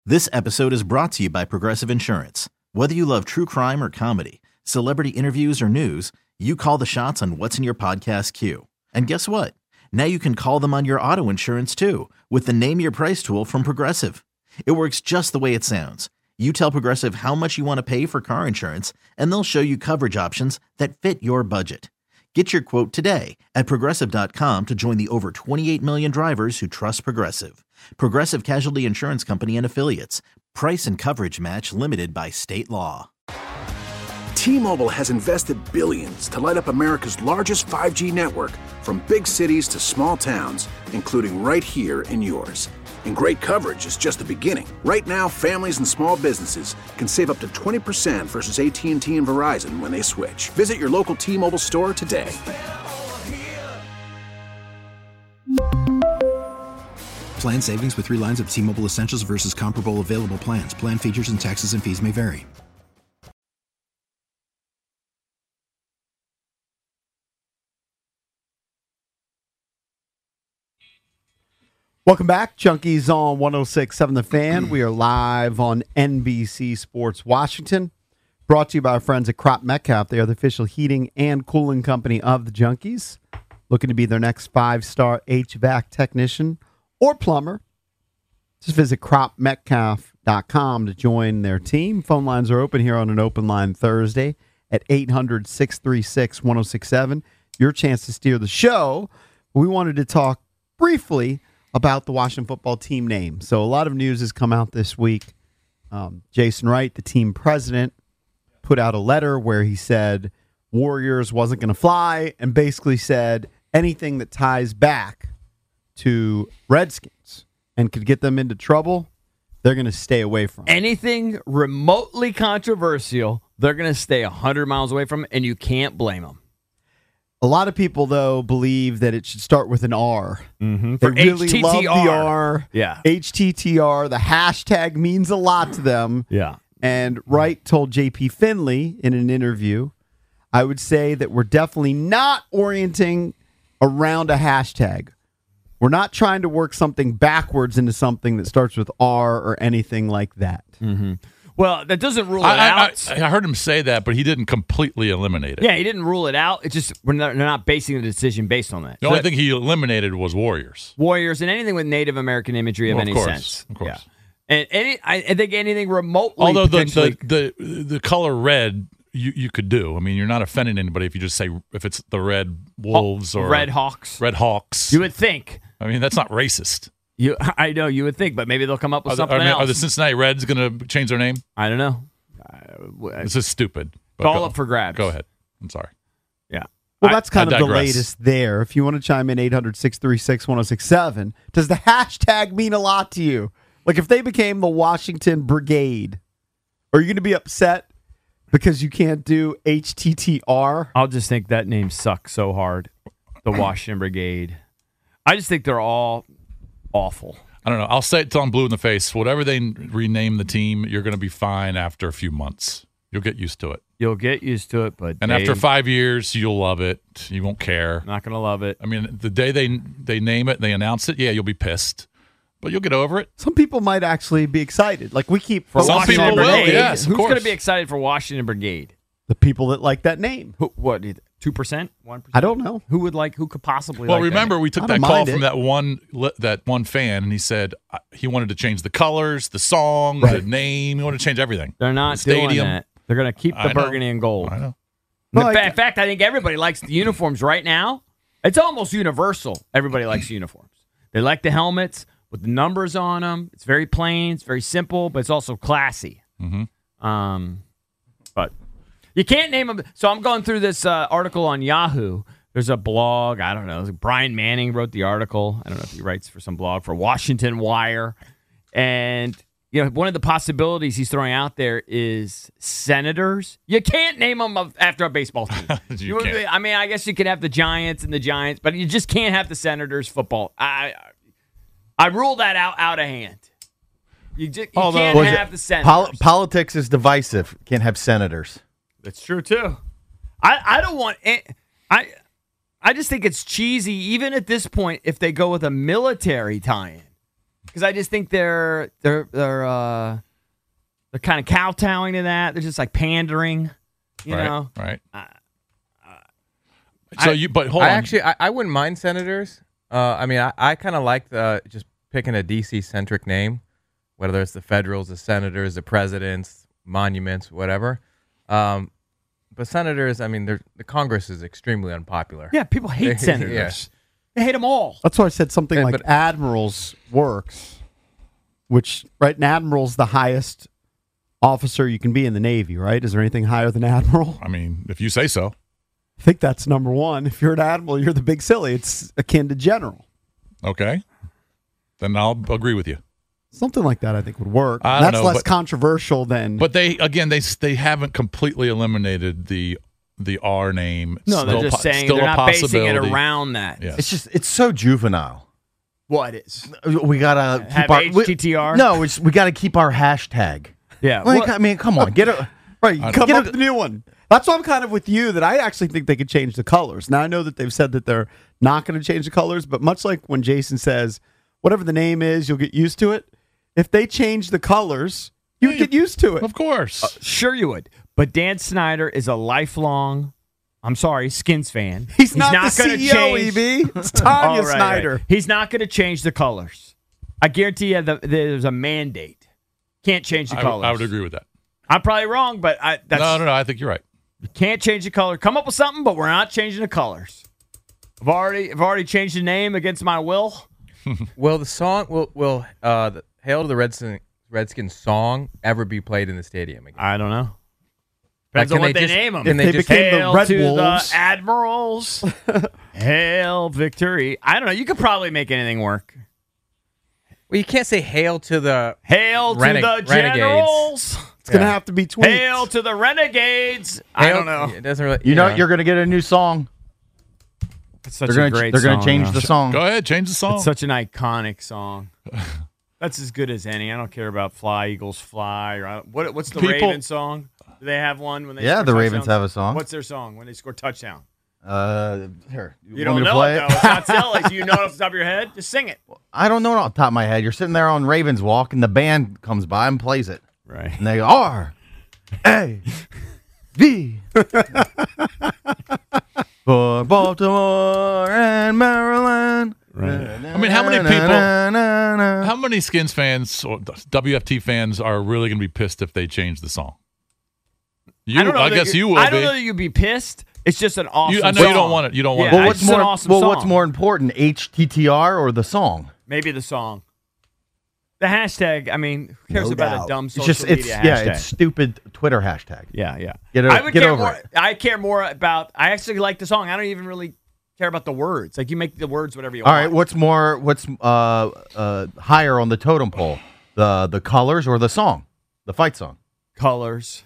This episode is brought to you by Progressive Insurance. Whether you love true crime or comedy, celebrity interviews or news, you call the shots on what's in your podcast queue. And guess what? Now you can call them on your auto insurance too with the Name Your Price tool from Progressive. It works just the way it sounds. You tell Progressive how much you want to pay for car insurance, and they'll show you coverage options that fit your budget. Get your quote today at Progressive.com to join the over 28 million drivers who trust Progressive. Progressive Casualty Insurance Company and Affiliates. Price and coverage match limited by state law. T-Mobile has invested billions to light up America's largest 5G network, from big cities to small towns, including right here in yours. And great coverage is just the beginning. Right now, families and small businesses can save up to 20% versus AT&T and Verizon when they switch. Visit your local T-Mobile store today. Plan savings with 3 lines of T-Mobile Essentials versus comparable available plans. Plan features and taxes and fees may vary. Welcome back. Junkies on 106.7 The Fan. We are live on NBC Sports Washington. Brought to you by our friends at Crop Metcalf. They are the official heating and cooling company of the Junkies. Looking to be their next 5-star HVAC technician or plumber. Just visit cropmetcalf.com to join their team. Phone lines are open here on an open line Thursday at 800-636-1067. Your chance to steer the show. We wanted to talk briefly about the Washington football team name. So a lot of news has come out this week. Jason Wright, the team president, put out a letter where he said Warriors wasn't going to fly and basically said anything that ties back to Redskins and could get them into trouble, they're going to stay away from. Anything remotely controversial, they're going to stay 100 miles away from, and you can't blame them. A lot of people, though, believe that it should start with an R. Mm-hmm. They For really HTTR. love the R. Yeah. HTTR. The hashtag means a lot to them. Yeah. And Wright told JP Finley in an interview, I would say that we're definitely not orienting around a hashtag. We're not trying to work something backwards into something that starts with R or anything like that. Mm-hmm. Well, that doesn't rule it out. I heard him say that, but he didn't completely eliminate it. Yeah, he didn't rule it out. It's just they're not basing the decision based on that. The only thing he eliminated was Warriors. Warriors and anything with Native American imagery of any sense. Of course. Yeah. And I think anything remotely. Although potentially... the color red you could do. I mean, you're not offending anybody if you just say if it's the Red Wolves or Red Hawks. Red Hawks. You would think. I mean, that's not racist. I know you would think, but maybe they'll come up with something else. Are the Cincinnati Reds going to change their name? I don't know. This is stupid. It's all up for grabs. Go ahead. I'm sorry. Yeah. Well, that's kind of the latest there. If you want to chime in, 800-636-1067. Does the hashtag mean a lot to you? Like if they became the Washington Brigade, are you going to be upset because you can't do HTTR? I'll just think that name sucks so hard. The Washington Brigade. I just think they're all awful. I don't know. I'll say it till I'm blue in the face. Whatever they rename the team, you're going to be fine after a few months. You'll get used to it. You'll get used to it, but after 5 years, you'll love it. You won't care. Not going to love it. I mean, the day they name it and they announce it, yeah, you'll be pissed. But you'll get over it. Some people might actually be excited. Like we keep for some Washington people Brigade. will, yes, Who's going to be excited for Washington Brigade? The people that like that name. What? 2%? 1%? I don't know. Who could possibly? Well, like remember that? We took that call from that one fan, and he said he wanted to change the colors, the song, the name. He wanted to change everything. They're not doing that. They're going to keep the burgundy and gold. I know. In fact, I think everybody likes the uniforms right now. It's almost universal. Everybody likes uniforms. They like the helmets with the numbers on them. It's very plain. It's very simple, but it's also classy. Mm-hmm. But you can't name them. So I'm going through this article on Yahoo. There's a blog. I don't know. Brian Manning wrote the article. I don't know if he writes for some blog for Washington Wire. And one of the possibilities he's throwing out there is Senators. You can't name them after a baseball team. I mean, I guess you could have the Giants and the Giants, but you just can't have the Senators football. I rule that out of hand. You can't have the Senators. Politics is divisive. Can't have Senators. That's true too. I don't want. I just think it's cheesy, even at this point, if they go with a military tie-in. because I just think they're kind of kowtowing to that. They're just like pandering, you know. Right. But hold on. I wouldn't mind senators. I kind of like just picking a DC centric name, whether it's the federals, the senators, the presidents, monuments, whatever. But senators, the Congress is extremely unpopular. Yeah, people hate senators. Yeah. They hate them all. That's why I said something like admirals works, which, right, an admiral's the highest officer you can be in the Navy, right? Is there anything higher than admiral? I mean, if you say so. I think that's number one. If you're an admiral, you're the big silly. It's akin to general. Okay. Then I'll agree with you. Something like that I think would work. I don't That's know, less controversial than... But they haven't completely eliminated the R name. No, they're just saying still they're a not basing it possibility. around that. Yes. It's so juvenile. What is? We gotta Have keep our HTTR? we gotta keep our hashtag. Yeah. Like, come on, get it Right, you come up with a new one. That's why I'm kind of with you that I actually think they could change the colors. Now, I know that they've said that they're not going to change the colors, but much like when Jason says, whatever the name is, you'll get used to it. If they change the colors, you would get used to it. Of course. Sure you would. But Dan Snyder is a lifelong, Skins fan. He's not the gonna CEO, EB. It's Tanya All right, Snyder. right. He's not going to change the colors. I guarantee you there's a mandate. Can't change the colors. I would agree with that. I'm probably wrong, but No, I think you're right. You can't change the color. Come up with something, but we're not changing the colors. I've already changed the name against my will. Will the song will the Hail to the Redskins song ever be played in the stadium again? I don't know. Depends on what they name them. If they became Hail the Red to Wolves. the Admirals. Hail victory. I don't know. You could probably make anything work. Well, you can't say hail to the Hail to the Renegades. Generals. It's going to have to be tweaked. Hail to the Renegades. I don't know. It doesn't really. You know, you're going to get a new song. It's such They're a going great to song. change the song. Go ahead, change the song. It's such an iconic song. That's as good as any. I don't care about Fly, Eagles, Fly. Or what's the Ravens song? Do they have one when they score the Ravens touchdowns? have a song. What's their song when they score touchdown? Here. You want don't me to know play it, though. It's not silly. Do you know it off the top of your head? Just sing it. I don't know it off the top of my head. You're sitting there on Ravens Walk, and the band comes by and plays it. Right. And they go, R-A-V. For Baltimore and Maryland. Right. I mean, how many Skins fans or WFT fans are really going to be pissed if they change the song? I guess you will be. I don't know that you'd be pissed. It's just an awesome I know song. you don't want it. You don't want Yeah, it. Well, it's just an awesome song. what's more important, HTTR or the song? Maybe the song. The hashtag, who cares about a dumb It's social just media hashtag? it's stupid Twitter hashtag. Yeah. Get over it. I care more about. I actually like the song. I don't even really care about the words. Like you make the words whatever you All want. right, what's higher on the totem pole? The colors or the song? The fight song? Colors.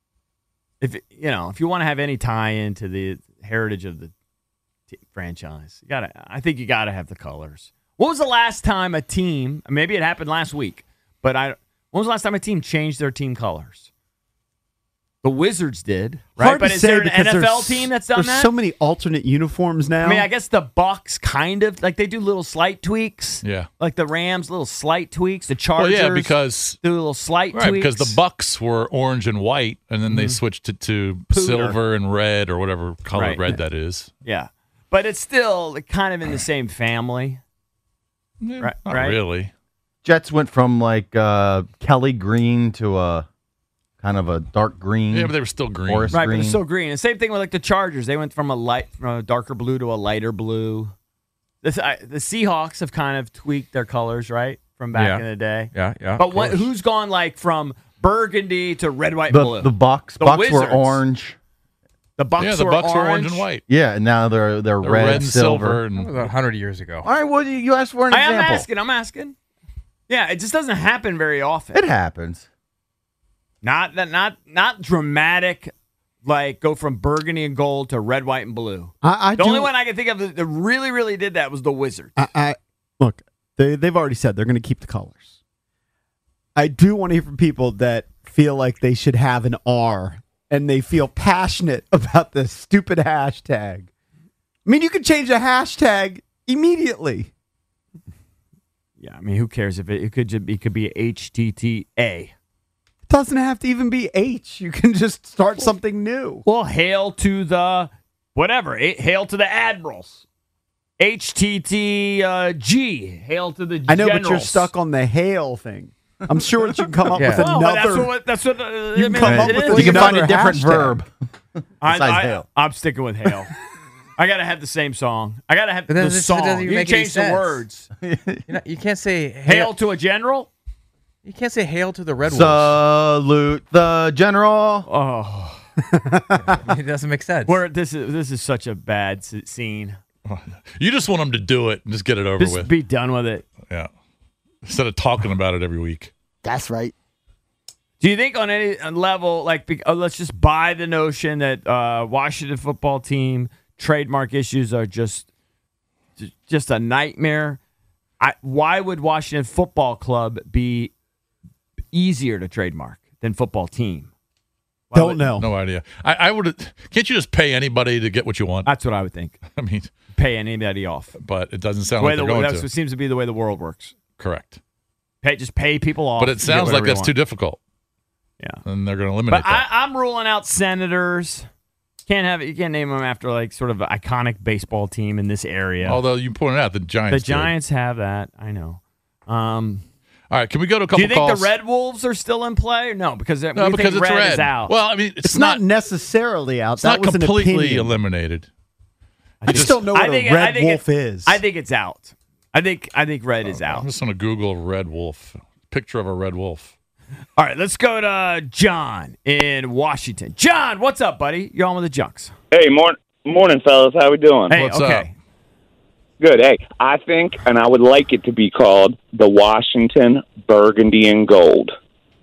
If you want to have any tie into the heritage of the franchise, I think you gotta have the colors. When was the last time a team? Maybe it happened last week, but when was the last time a team changed their team colors? The Wizards did, right? Hard But to is say there an because NFL team that's done there's that? so many alternate uniforms now. I guess the Bucks kind of like they do little slight tweaks. Yeah. Like the Rams, little slight tweaks. The Chargers, because do little slight right, tweaks. because the Bucks were orange and white, and then they switched it to silver and red or whatever color red that is. Yeah, but it's still kind of in the same family. Not right? really. Jets went from like Kelly green to a kind of a dark green. Yeah, but they were still green. Forest Right, green. but it's still green. And same thing with like the Chargers. They went from a darker blue to a lighter blue. The Seahawks have kind of tweaked their colors, right, from back in the day. Yeah. But who's gone like from burgundy to red, white, and blue? The Bucks. The Bucks were Wizards. orange. The Bucks, the Bucks were orange and white. Yeah, and now they're red, and silver. and That was 100 years ago. All right, well, you asked for an example. I'm asking. Yeah, it just doesn't happen very often. It happens. Not dramatic, like go from burgundy and gold to red, white, and blue. The only one I can think of that really, really did that was the Wizards. Look, they've already said they're going to keep the colors. I do want to hear from people that feel like they should have an R and they feel passionate about this stupid hashtag. I mean, you could change the hashtag immediately. Yeah, I mean, who cares if it could be HTTA. It doesn't have to even be H. You can just start something new. Well, hail to the whatever. Hail to the admirals. HTTG. Hail to the I know, generals. but you're stuck on the hail thing. I'm sure that you can come up with Well, another. that's what You can come up with You can find a another different hashtag. verb besides hail. I'm sticking with hail. I gotta have the same song. I gotta have But then the this song. doesn't even You make any change the sense. words. You can't say Hail to a general. You can't say hail to the Red Wolves. Salute the general. Oh, It doesn't make sense. this is such a bad scene. You just want them to do it and just get it over Just with. be done with it. Yeah. Instead of talking about it every week. That's right. Do you think on any level, let's just buy the notion that Washington football team trademark issues are just a nightmare? Why would Washington Football Club be easier to trademark than football team? Don't know. No idea. I would. Can't you just pay anybody to get what you want? That's what I would think. I mean, Pay anybody off. but it doesn't sound like they're going That's to. what seems to be the way the world works. Correct. Just pay people off. But it sounds like that's too difficult, Yeah. and they're going to eliminate But that. I'm ruling out Senators. You can't name them after sort of an iconic baseball team in this area. Although you pointed out the Giants. The Giants have that. I know. All right, can we go to a couple Do you think calls? the Red Wolves are still in play? No, because No, we because think it's red. is out. Well, I mean, It's not necessarily out. It's That not was an completely opinion. eliminated. I just don't know what a red wolf is. I think it's out. I think red is out. I'm just going to Google red wolf. Picture of a red wolf. All right, let's go to John in Washington. John, what's up, buddy? You're on with the Junks. Hey, morning, fellas. How we doing? Hey, What's okay. Good. Hey, I think, and I would like it to be called the Washington Burgundy and Gold.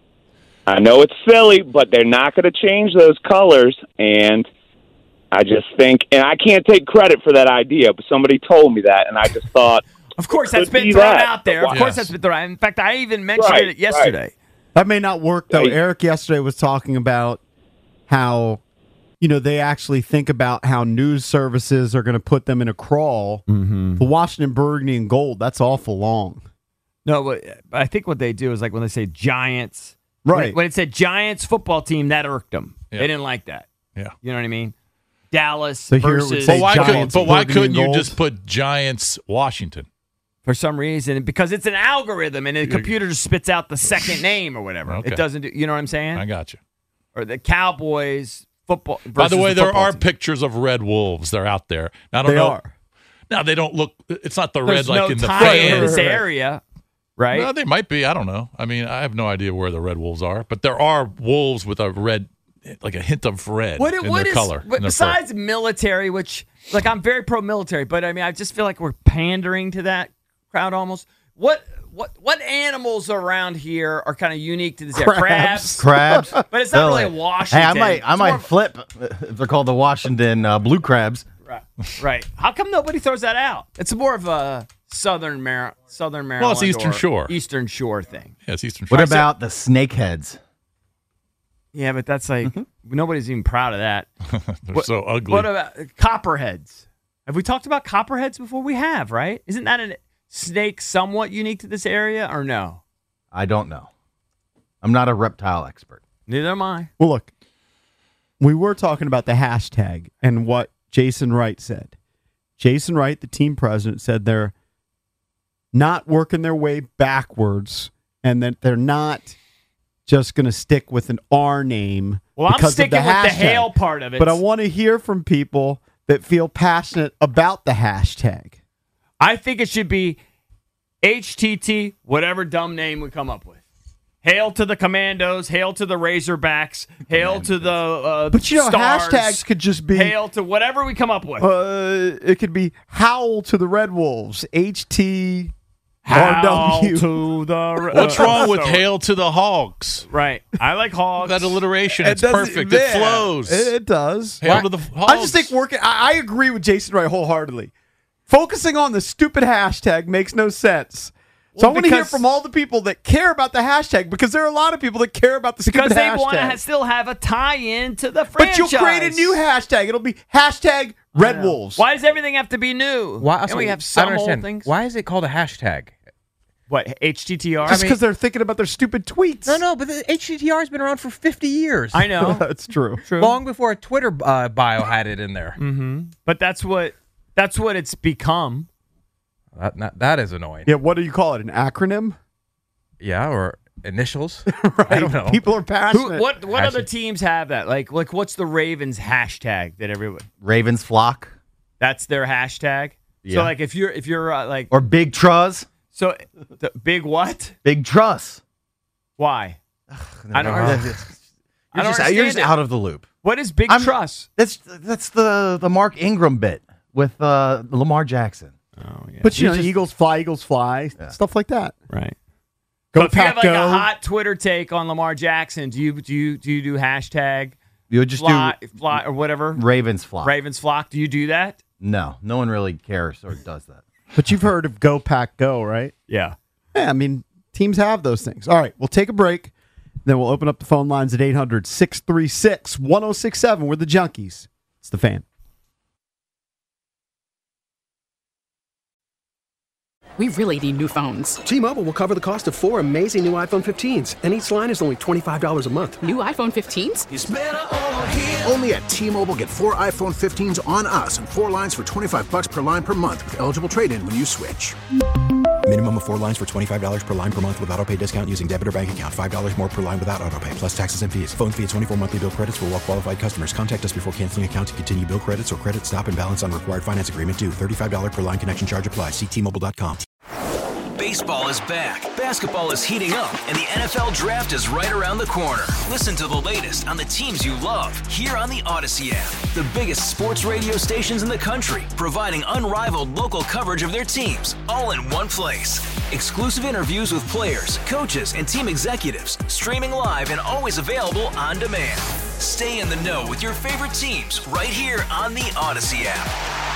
I know it's silly, but they're not going to change those colors, and I just think, and I can't take credit for that idea, but somebody told me that, and I just thought, Of course, that's could been be thrown that. out there. Of Yes. course, that's been thrown out. In fact, I even mentioned Right, it yesterday. That may not work, though. Right. Eric yesterday was talking about how, they actually think about how news services are going to put them in a crawl. Mm-hmm. The Washington Burgundy and Gold, that's awful long. No, but I think what they do is when they say Giants. Right. When it said Giants football team, that irked them. Yeah. They didn't like that. Yeah. You know what I mean? Dallas So here it would versus say But why, Giants, why Burgundy couldn't and you Gold. just put Giants Washington? for some reason, because it's an algorithm and the computer just spits out the second name or whatever. Okay. It doesn't do, you know what I'm saying? I got you. Or the Cowboys football. By the versus way, there football are team. pictures of red wolves. They're out there. Now, I don't They know. are. Now, they don't look, it's not the There's red like no in the tie in fans. this area, right? Well, they might be. I don't know. I mean, I have no idea where the red wolves are, but there are wolves with a red, like a hint of red in their color. in their fur. Besides military, which I'm very pro-military, but I mean, I just feel like we're pandering to that crowd almost. What animals around here are kind of unique to this area? Crabs. But it's not really a Washington. Hey, I It's might more- flip if they're called the Washington blue crabs. Right. How come nobody throws that out? It's more of a Southern Maryland. Well, it's Eastern or Shore. Eastern Shore thing. Yeah, it's Eastern Shore. What about the snakeheads? Yeah, but that's like nobody's even proud of that. They're so ugly. What about copperheads? Have we talked about copperheads before? We have, right? Isn't that a snake somewhat unique to this area, or no? I don't know. I'm not a reptile expert. Neither am I. Well, look, we were talking about the hashtag and what Jason Wright said. Jason Wright, the team president, said they're not working their way backwards and that they're not just going to stick with an R name. Well, I'm because of sticking with the hashtag. hail part of it. But I want to hear from people that feel passionate about the hashtag. I think it should be HTT, whatever dumb name we come up with. Hail to the Commandos, hail to the Razorbacks, hail to the But you know, Stars, hashtags could just be hail to whatever we come up with. it could be howl to the Red Wolves, HT Hail RW. to the What's wrong with so- hail to the hogs? Right. I like hogs. That alliteration, it's doesn't- perfect. yeah, It flows. It does. Hail to the hogs. I just think working. I agree with Jason Wright wholeheartedly. Focusing on the stupid hashtag makes no sense. So Well, I want to hear because- from all the people that care about the hashtag, because there are a lot of people that care about the stupid because they hashtag. want to still have a tie-in to the but franchise. you'll create a new hashtag. It'll be hashtag Red Wolves. Why does everything have to be new? Why? Can't Also, we have I some don't old understand. things? Why is it called a hashtag? What, HTTR? Just because they're thinking about their stupid tweets. No, but the HTTR has been around for 50 years. I know. That's true. Long before a Twitter bio had it in there. But that's what it's become. That is annoying. Yeah, what do you call it? An acronym? Yeah, or initials. Right. I don't know. People are passionate. What other teams have that? Like what's the Ravens hashtag that everyone? Ravens flock That's their hashtag. Yeah. So like if you're like or big truss. so the big what? Big truss. Why? I don't. You're just understand it. out of the loop. What is Big I'm- Truss? That's the Mark Ingram bit with Lamar Jackson. Oh yeah. But you know, Eagles fly, stuff like that. Right. Go So if you have Pack, like go. a hot Twitter take on Lamar Jackson, do you do hashtag You would just fly or whatever? do Ravens flock. Ravens flock. Do you do that? No one really cares or does that. But you've heard of Go Pack Go, right? Yeah. Yeah, I mean, teams have those things. All right, we'll take a break. Then we'll open up the phone lines at 800-636-1067. We're the Junkies. It's the Fan. We really need new phones. T-Mobile will cover the cost of 4 amazing new iPhone 15s, and each line is only $25 a month. New iPhone 15s? It's better over here. Only at T-Mobile, get 4 iPhone 15s on us and 4 lines for $25 per line per month with eligible trade-in when you switch. Minimum of 4 lines for $25 per line per month with autopay discount using debit or bank account. $5 more per line without autopay, plus taxes and fees. Phone fee at 24 monthly bill credits for well-qualified customers. Contact us before canceling account to continue bill credits or credit stop and balance on required finance agreement due. $35 per line connection charge applies. See T-Mobile.com. Baseball is back, basketball is heating up, and the NFL Draft is right around the corner. Listen to the latest on the teams you love here on the Odyssey app. The biggest sports radio stations in the country, providing unrivaled local coverage of their teams, all in one place. Exclusive interviews with players, coaches, and team executives, streaming live and always available on demand. Stay in the know with your favorite teams right here on the Odyssey app.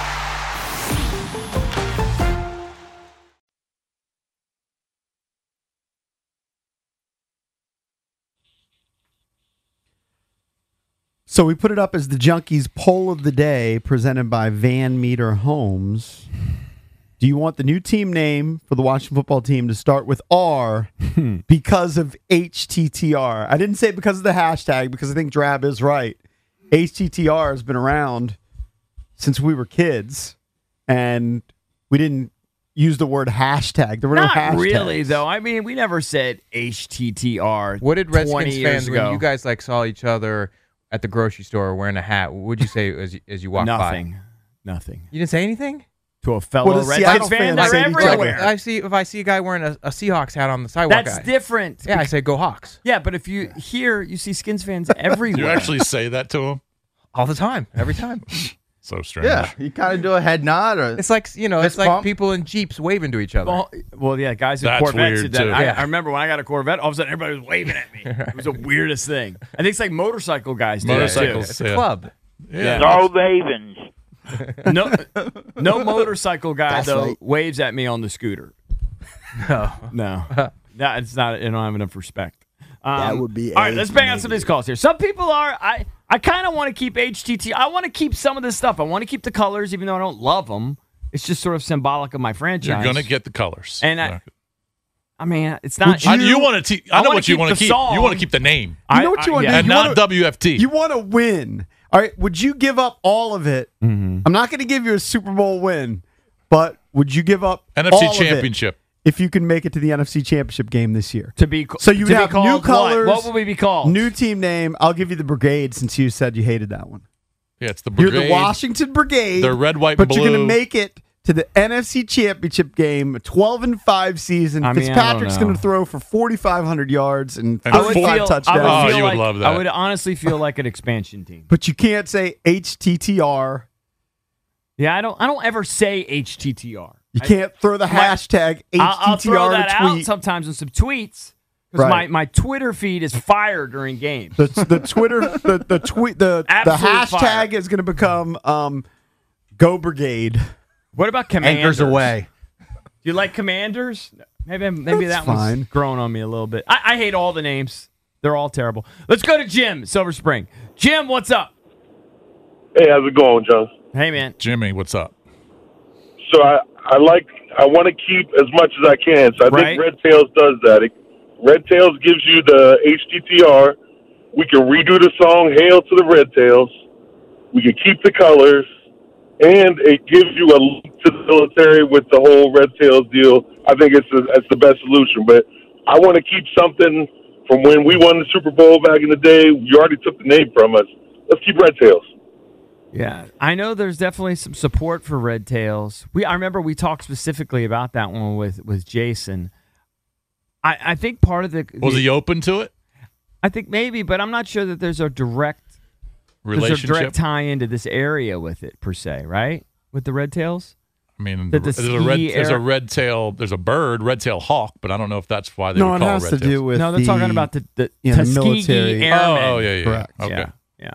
So we put it up as the Junkies poll of the day presented by Van Meter Homes. Do you want the new team name for the Washington football team to start with R because of HTTR? I didn't say because of the hashtag because I think Drab is right. HTTR has been around since we were kids, and we didn't use the word hashtag. There were no hashtags. Not really, though. I mean, we never said HTTR. What did 20 Redskins years fans, ago. when you guys saw each other at the grocery store wearing a hat, what would you say as you walked by? Nothing. You didn't say anything? To a fellow What do Redskins Seattle fan, fans they're say to each other? everywhere. If I see a guy wearing a Seahawks hat on the sidewalk, That's different. Yeah, I say go Hawks. Yeah, but if you see Skins fans everywhere. Do you actually say that to him? All the time, every time. So strange. Yeah, you kind of do a head nod or It's like it's fist like bump. people in Jeeps waving to each other. Well, yeah, guys in That's Corvettes weird, did that. too. I remember when I got a Corvette, all of a sudden everybody was waving at me. It was the weirdest thing. I think it's like motorcycle guys do that too. Motorcycles. It's a club. Yeah. No Ravens. No motorcycle guy That's though right. waves at me on the scooter. No, it's not. I don't have enough respect. That would be all right. Let's bang out some of these calls here. Some people are. I kind of want to keep HTT. I want to keep some of this stuff. I want to keep the colors, even though I don't love them. It's just sort of symbolic of my franchise. You're going to get the colors. And I mean, it's not. you want to. I know wanna what you keep want to the keep. song. You want to keep the name You know what you want to do? and You not wanna- WFT. You want to win. All right, would you give up all of it? I'm not going to give you a Super Bowl win, but would you give up all NFC of Championship. it if you can make it to the NFC Championship game this year? to be So you to be have called new what? colors. What will we be called? New team name. I'll give you the Brigade since you said you hated that one. Yeah, it's the You're Brigade. the Washington Brigade. They're red, white, but and you're going to blue. make it to the NFC Championship game, a 12-5 season. I mean, I don't Fitzpatrick's know. going to throw for 4,500 yards and And 35 touchdowns. Oh, feel you would like- love that. I would honestly feel like an expansion team. But you can't say HTTR. Yeah, I don't ever say HTTR. You can't throw the hashtag HTTR I'll throw that in a out tweet. sometimes in some tweets because Right. my Twitter feed is fire during games. The Twitter the tweet the Absolute hashtag fire. is going to become Go Brigade. What about Commanders? anchors away. Do you like Commanders? Maybe That's that fine. one's growing on me a little bit. I hate all the names. They're all terrible. Let's go to Jim, Silver Spring. Jim, what's up? Hey, how's it going, John? Hey, man. Jimmy, what's up? So I want to keep as much as I can. So I think Red Tails does that. Red Tails gives you the HTTR. We can redo the song "Hail to the Red Tails." We can keep the colors, and it gives you a link to the military with the whole Red Tails deal. I think it's the best solution. But I want to keep something from when we won the Super Bowl back in the day. You already took the name from us. Let's keep Red Tails. Yeah, I know there's definitely some support for Red Tails. I remember we talked specifically about that one with Jason. I think part of was he open to it? I think maybe, but I'm not sure that there's a direct relationship tie into this area with it per se, right? With the Red Tails. I mean, there's a red tail. There's a bird, red-tailed hawk, but I don't know if that's why they would call it red tails. No, they're talking about the military Airmen. Oh, yeah. Correct. Okay. Yeah.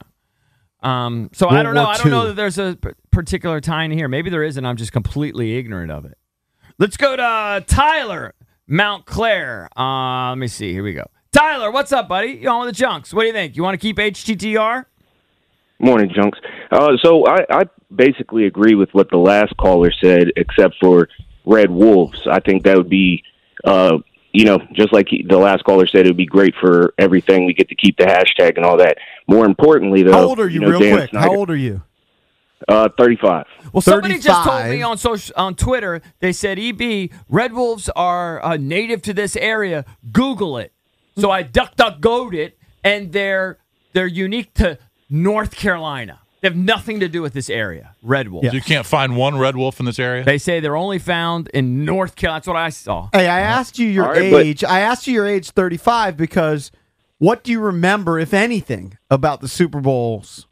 So I don't know. I don't know that there's a particular tie in here. Maybe there is, and I'm just completely ignorant of it. Let's go to Tyler, Mount Clair. Let me see. Here we go. Tyler, what's up, buddy? You on with the Junks? What do you think? You want to keep HTTR? Morning, Junks. So I basically agree with what the last caller said, except for Red Wolves. I think that would be, just like the last caller said, it would be great for everything. We get to keep the hashtag and all that. More importantly, though, how old are you? Real Dan quick, Snyder, how old are you? 35. Well, somebody just told me on Twitter. They said, "EB, Red Wolves are native to this area. Google it." So I DuckDuckGo'd it, and they're unique to North Carolina. They have nothing to do with this area. Red Wolves. Yeah. So you can't find one red wolf in this area? They say they're only found in North Carolina. That's what I saw. Hey, I asked you your age. I asked you your age, 35, because what do you remember, if anything, about the Super Bowls?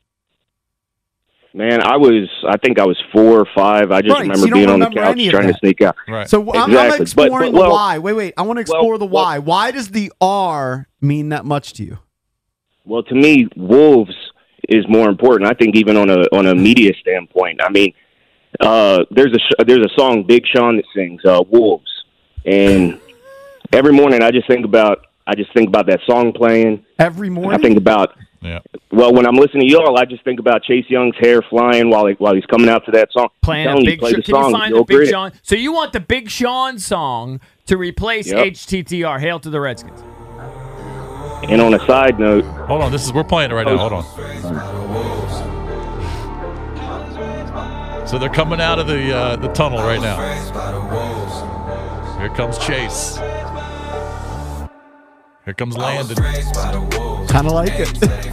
Man, I think I was 4 or 5. I just remember being on the couch trying to sneak out. Right. So I'm exploring the why. Wait. I want to explore the why. Why does the R mean that much to you? Well, to me, Wolves is more important. I think even on a media standpoint. I mean, there's a song Big Sean that sings Wolves, and every morning I just think about that song playing. Every morning I think about. Yeah. Well, when I'm listening to y'all, I just think about Chase Young's hair flying while he's coming out to that song. Playing a Big Sean. Can you find the Big Sean? So you want the Big Sean song to replace HTTR, Hail to the Redskins. And on a side note, hold on, we're playing it right now. Hold on. So they're coming out of the tunnel right now. Here comes Chase. Here comes Landon. Kind of like it.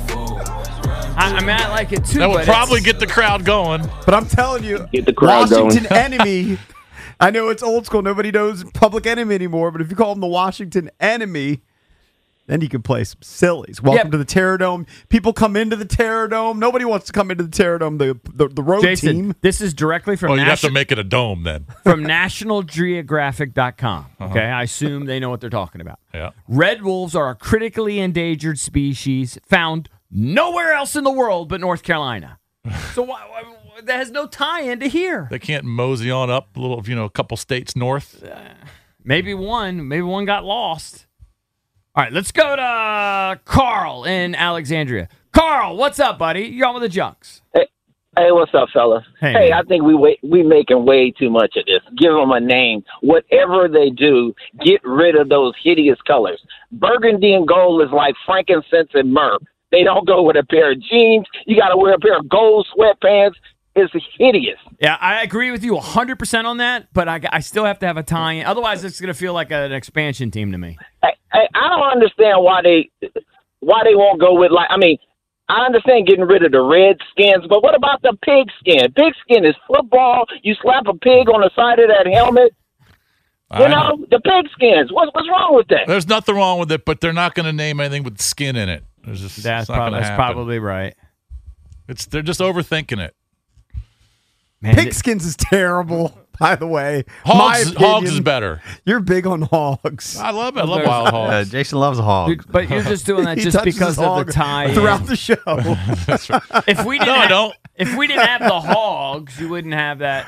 I like it too. That would probably get the crowd going. But I'm telling you, get the crowd Washington going. Enemy. I know it's old school. Nobody knows Public Enemy anymore. But if you call them the Washington Enemy, then you can play some sillies. Welcome to the Terror Dome. People come into the Terror Dome. Nobody wants to come into the Terror Dome. The road Jason, team. This is directly from. You'd have to make it a dome then. From NationalGeographic.com. Okay, I assume they know what they're talking about. Yeah. Red wolves are a critically endangered species found nowhere else in the world but North Carolina. So that has no tie into here. They can't mosey on up a couple states north. Maybe one got lost. All right, let's go to Carl in Alexandria. Carl, what's up, buddy? You're on with the Junks. Hey, what's up, fellas? Hey, I think we making way too much of this. Give them a name. Whatever they do, get rid of those hideous colors. Burgundy and gold is like frankincense and myrrh. They don't go with a pair of jeans. You got to wear a pair of gold sweatpants. It's hideous. Yeah, I agree with you 100% on that, but I still have to have a tie-in. Otherwise, it's going to feel like an expansion team to me. I don't understand why they won't go with I understand getting rid of the red skins, but what about the pig skin? Pig skin is football. You slap a pig on the side of that helmet. The pig skins. What's wrong with that? There's nothing wrong with it, but they're not going to name anything with skin in it. That's probably right. They're just overthinking it. Man, Pigskins is terrible, by the way. Hogs is better. You're big on hogs. I love it. I love wild hogs. Jason loves a hog. But you're just doing that just because of the tie throughout the show. That's right. If we didn't have the hogs, you wouldn't have that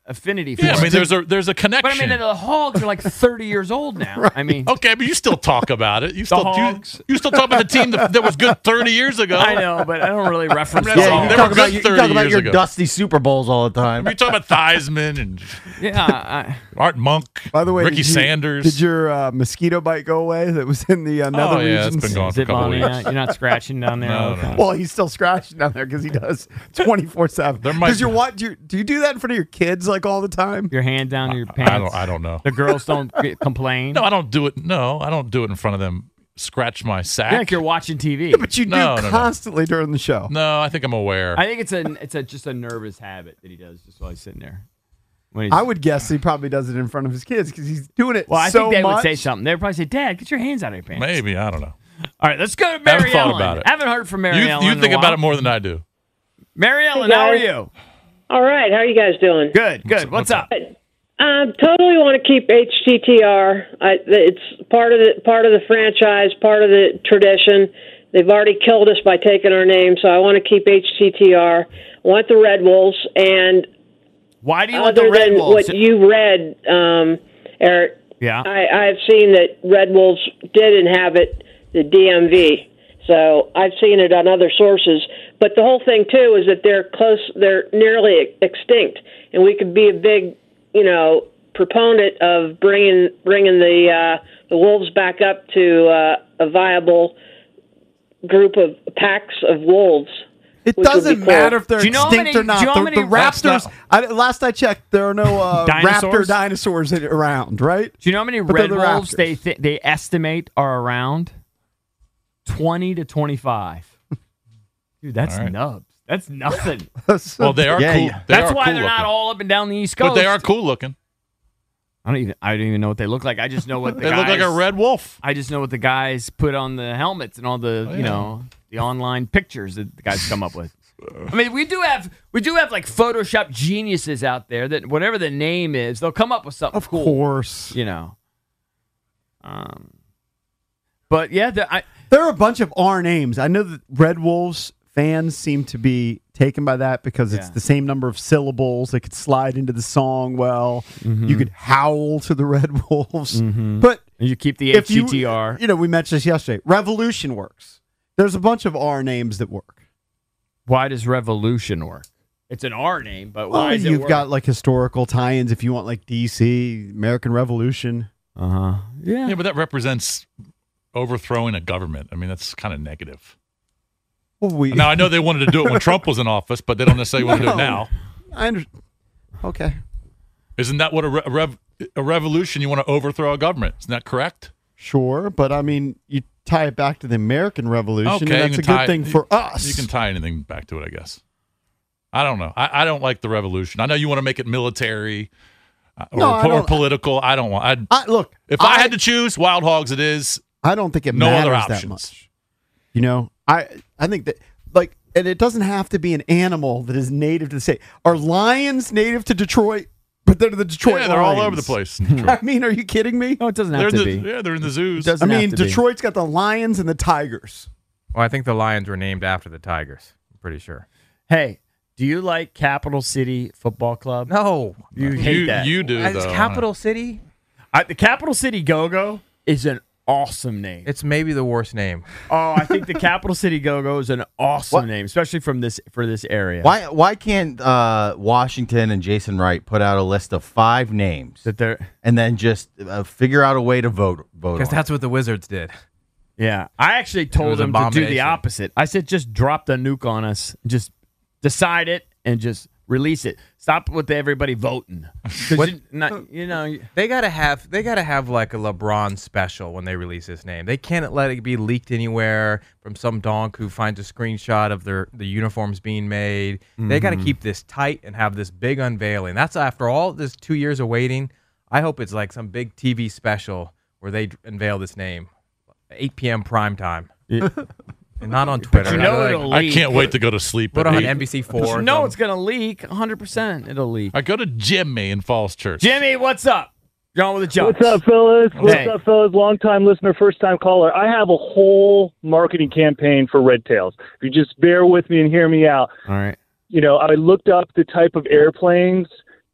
affinity for. Yeah, I mean, it. there's a connection. But I mean, the Hogs are like 30 years old now. Right. I mean, okay, but you still talk about it. You still Hogs. you still talk about the team that was good 30 years ago. I know, but I don't really reference. You talk about your ago. dusty Super Bowls all the time. You talk about Theismann and Art Monk. By the way, Ricky Sanders. Did your mosquito bite go away that was in the nether regions? It's been gone for a couple weeks. You're not scratching down there. No. Well, he's still scratching down there because he does 24/7. Does your do you do that in front of your kids like all the time? Your hand down your pants. I don't know. The girls don't complain. No, I don't do it. No, I don't do it in front of them. Scratch my sack. Like you're watching TV. Yeah, but you do constantly during the show. No, I think I'm aware. I think it's just a nervous habit that he does just while he's sitting there. I would guess he probably does it in front of his kids because he's doing it. Well, I so think they much. would say something. They would probably say, "Dad, get your hands out of your pants." Maybe, I don't know. All right, let's go to Mary Haven't thought Ellen. about it. Haven't heard from Mary Ellen. You in think a about while. it more than I do. Mary Ellen, Hey, how are guys. you? All right. How are you guys doing? Good. What's up? Totally want to keep HTTR. It's part of the franchise, part of the tradition. They've already killed us by taking our name, so I want to keep HTTR. I want the Red Wolves, and why do you want the Red than Wolves? what you read, Eric? Yeah. I've seen that Red Wolves did inhabit the DMV, so I've seen it on other sources. But the whole thing too is that they're nearly extinct, and we could be a big, proponent of bringing the wolves back up to a viable group of packs of wolves. It which would be doesn't cool. matter if they're Do you know extinct how or many- not. do you know how The many raptors. Last I checked, there are no Dinosaurs? raptor dinosaurs around. Right? Do you know how many But Red they're the Wolves raptors. they estimate are around? 20 to 25. Dude, that's All right. nubs. That's nothing. Well, they are cool. That's why they're not all up and down the East Coast. But they are cool looking. I don't even know what they look like. I just know what the They guys, look like a red wolf. I just know what the guys put on the helmets and all the the online pictures that the guys come up with. I mean, we do have like Photoshop geniuses out there that whatever the name is, they'll come up with something Of cool. course. But yeah, there are a bunch of R names. I know that Red Wolves fans seem to be taken by that because it's the same number of syllables. They could slide into the song well. Mm-hmm. You could howl to the Red Wolves. But you keep the if HTTR. we mentioned this yesterday. Revolution works. There's a bunch of R names that work. Why does Revolution work? It's an R name, but why Well, does it you've work? got like historical tie-ins if you want like DC, American Revolution. Yeah. Yeah, but that represents overthrowing a government. I mean, that's kind of negative. Well, Now, I know they wanted to do it when Trump was in office, but they don't necessarily want to do it now. Okay. Isn't that what a revolution, you want to overthrow a government? Isn't that correct? Sure, but I mean, you tie it back to the American Revolution, and Okay, that's a good thing for us. You can tie anything back to it, I guess. I don't know. I don't like the revolution. I know you want to make it military or political. I don't want. Look, if I had to choose, Wild Hogs it is. I don't think it no matters other that options. much. I think that and it doesn't have to be an animal that is native to the state. Are lions native to Detroit? But they're the Detroit Yeah, they're all Lions. over the place. I mean, are you kidding me? No, it doesn't They're in the zoos. I mean, Detroit's got the lions and the tigers. Well, I think the Lions were named after the Tigers. I'm pretty sure. Hey, do you like Capital City Football Club? No. You hate that. You do, It's though. Capital City? The Capital City Go-Go is an awesome name. It's maybe the worst name. Oh, I think the Capital City Go-Go is an awesome name, especially for this area. Why can't Washington and Jason Wright put out a list of 5 names and then just figure out a way to vote Because on? that's what the Wizards did. Yeah, I actually It told was them to do the abomination. opposite. I said, just drop the nuke on us. Just decide it and just release it. Stop with everybody voting. 'Cause They gotta have like a LeBron special when they release his name. They can't let it be leaked anywhere from some donk who finds a screenshot of the uniforms being made. They got to keep this tight and have this big unveiling. That's after all this 2 years of waiting. I hope it's like some big TV special where they unveil this name, 8 p.m. prime time. And not on Twitter. it'll I leak. can't wait to go to sleep. Put at on 8. NBC4. No, it's going to leak. 100% it'll leak. I go to Jimmy in Falls Church. Jimmy, what's up? John with the jump. What's up, fellas? Hey. What's up, fellas? Long-time listener, first-time caller. I have a whole marketing campaign for Red Tails. If you just bear with me and hear me out. All right. I looked up the type of airplanes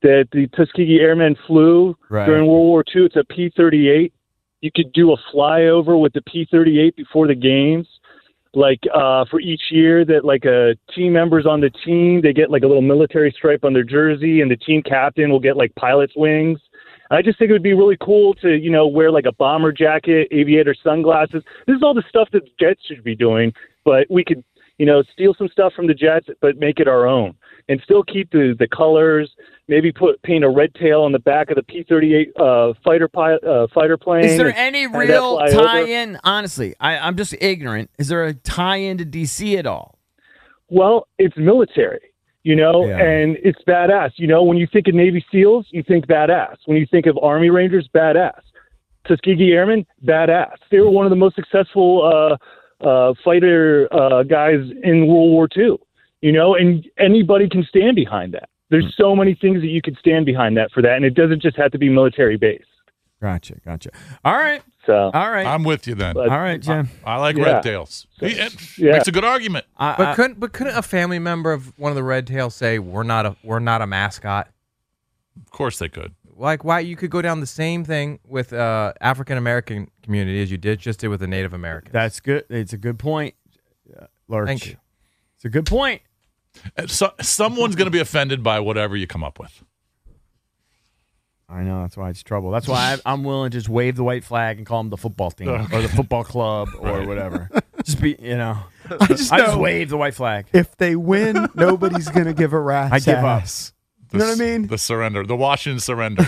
that the Tuskegee Airmen flew during World War II. It's a P-38. You could do a flyover with the P-38 before the games. Like for each year that like team members on the team, they get like a little military stripe on their jersey, and the team captain will get like pilot's wings. I just think it would be really cool to, wear like a bomber jacket, aviator sunglasses. This is all the stuff that the Jets should be doing, but we could, steal some stuff from the Jets, but make it our own and still keep the colors. Maybe paint a red tail on the back of the P-38 fighter plane. Is there any real tie-in? Honestly, I'm just ignorant. Is there a tie-in to DC at all? Well, it's military, and it's badass. When you think of Navy SEALs, you think badass. When you think of Army Rangers, badass. Tuskegee Airmen, badass. They were one of the most successful fighter guys in World War II, and anybody can stand behind that. There's so many things that you could stand behind that for that, and it doesn't just have to be military based. Gotcha. All right. All right. I'm with you then. All right, Jim. I like Red Tails. Makes a good argument. But couldn't a family member of one of the Red Tails say we're not a mascot? Of course they could. Like why you could go down the same thing with African American community as you just did with the Native Americans. That's good. It's a good point, Lurch. Thank you. It's a good point. So, someone's going to be offended by whatever you come up with. I know. That's why it's trouble. That's why I'm willing to just wave the white flag and call them the football team or the football club or whatever. Just be, I just wave the white flag. If they win, nobody's going to give a rat's I give ass. You know what I mean? The surrender. The Washington surrender.